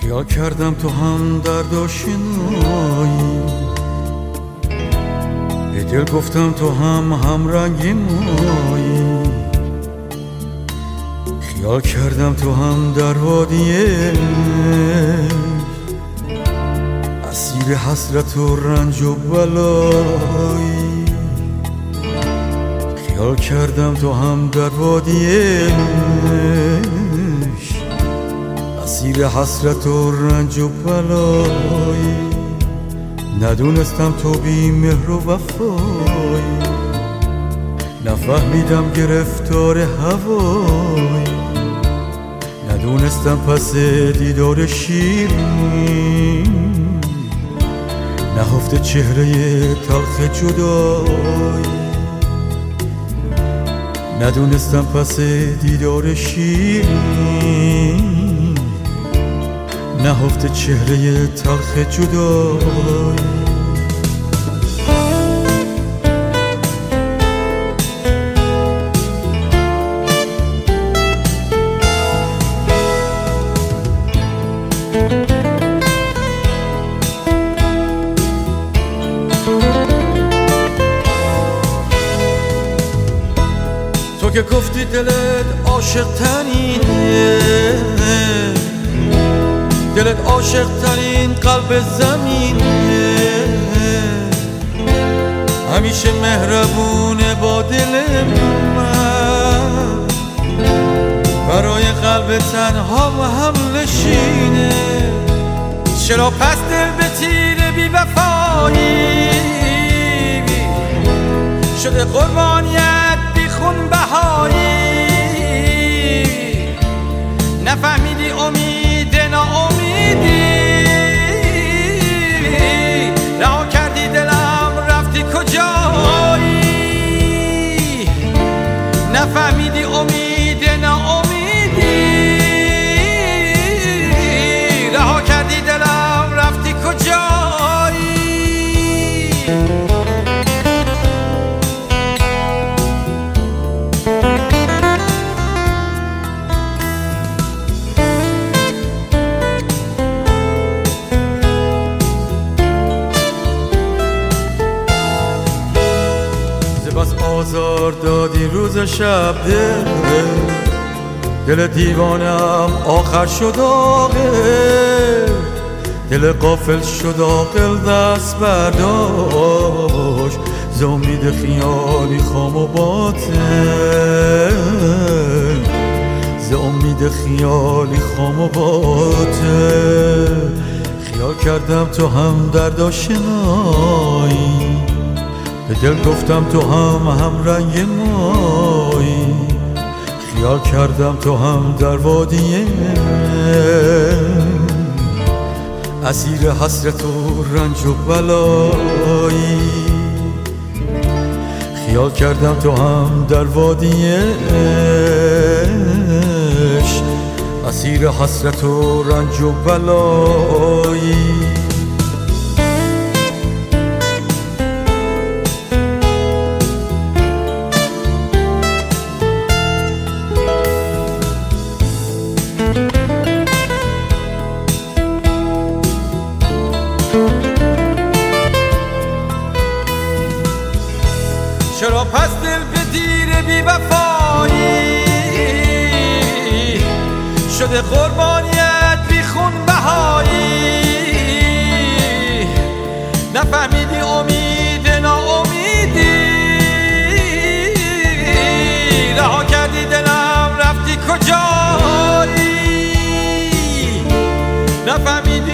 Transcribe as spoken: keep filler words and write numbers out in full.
خیال کردم تو هم درد آشنایی، به دل گفتم تو هم هم رنگی مایی. خیال کردم تو هم در وادیه اسیر حسرت و رنج و بلایی. خیال کردم تو هم در وادیه اسیر حسرت و رنج و بلایی. ندونستم تو بی مهر و وفایی، نفهمیدم گرفتار هوایی. ندونستم پس دیدار شیرین نهفته چهره تلخ جدایی. ندونستم پس دیدار شیرین نهفته چهره تلخ جدایی. تو که گفتی دلت عاشق ترینه، دلت عاشق ترین قلب زمینه، همیشه مهربونه با دل من، برای قلب تنها و هم نشینه. چرا پس دل به تیر بی وفایی شده قربانیت بی خون بهایی؟ نفهمیدی امید ناامیدی، رها کردی دلم رفتی کجایی؟ نفهمیدی امید ناامیدی، رها کردی دلم رفتی کجایی؟ بس آزار دادی روز شب دل، دل دیوانم آخر شد عاقل، دل غافل شد عاقل دست برداشت ز امید خیالی خام و باطل، ز امید خیالی خام و باطل. خیال کردم تو هم درد آشنایی، به دل گفتم تو هم هم رنگ مایی. خیال کردم تو هم در وادیه اسیر حسرت و رنج و بلایی. خیال کردم تو هم در وادیه اسیر حسرت و رنج و بلایی. چرا پس دل به دیر بی وفایی شده قربانیت بی خون بهایی؟ نفهمیدی امید ناامیدی، رها کردی دلم رفتی کجایی؟ نفهمیدی